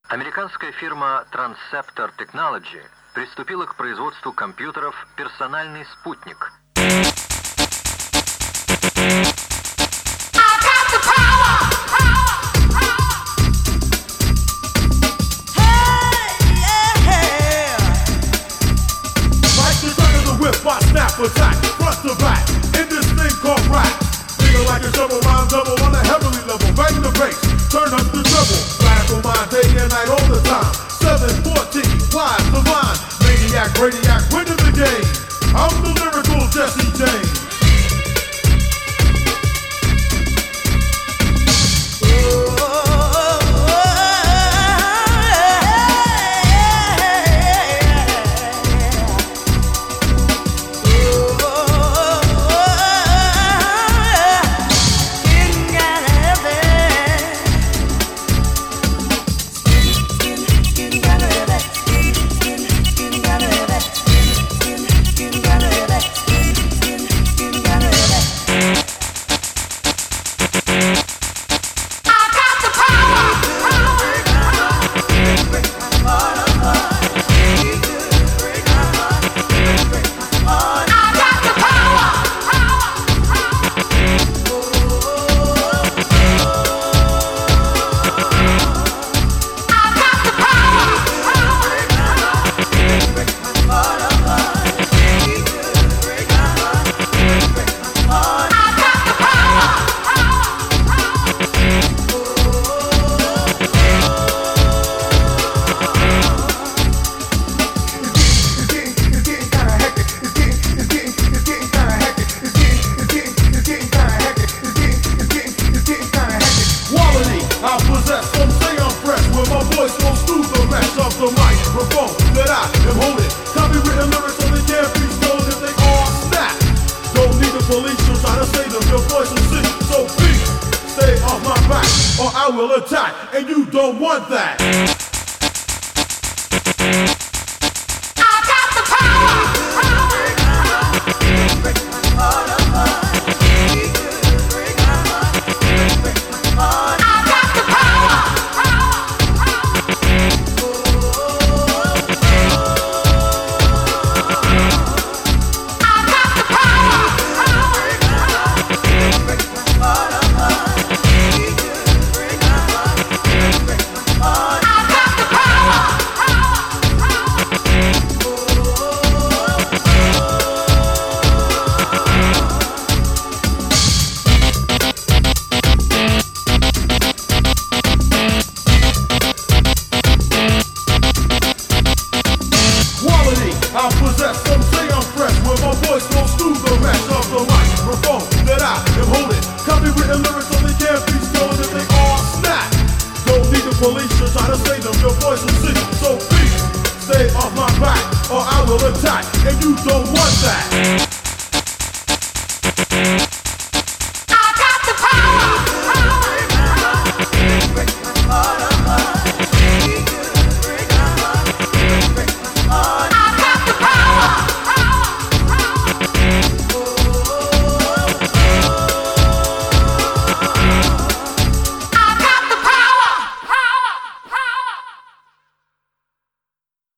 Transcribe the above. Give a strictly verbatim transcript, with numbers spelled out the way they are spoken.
Американская фирма Transceptor Technology приступила к производству компьютеров «Персональный спутник». Attack, front to back, in this thing called rap. Feel like a double rhyme double on a heavenly level. Bang the bass, turn up the treble. Radical mind day and night all the time. seven fourteen, wise, divine. Maniac, radiac, winning the game. I'm the lyrical Jesse James. The microphone that I am holding. Copywritten lyrics so they can't be stolen if they all snap. Don't need the police to try to save them. Your voice will sing. So please stay off my back or I will attack. And you don't want that. I possess, some say I'm fresh, where my voice goes through the rest of the microphone that I am holding. Copywritten lyrics so they can't be stolen if they all snap. Don't need the police to try to save them, your voice will sing. So please, stay off my back or I will attack, and you don't want that.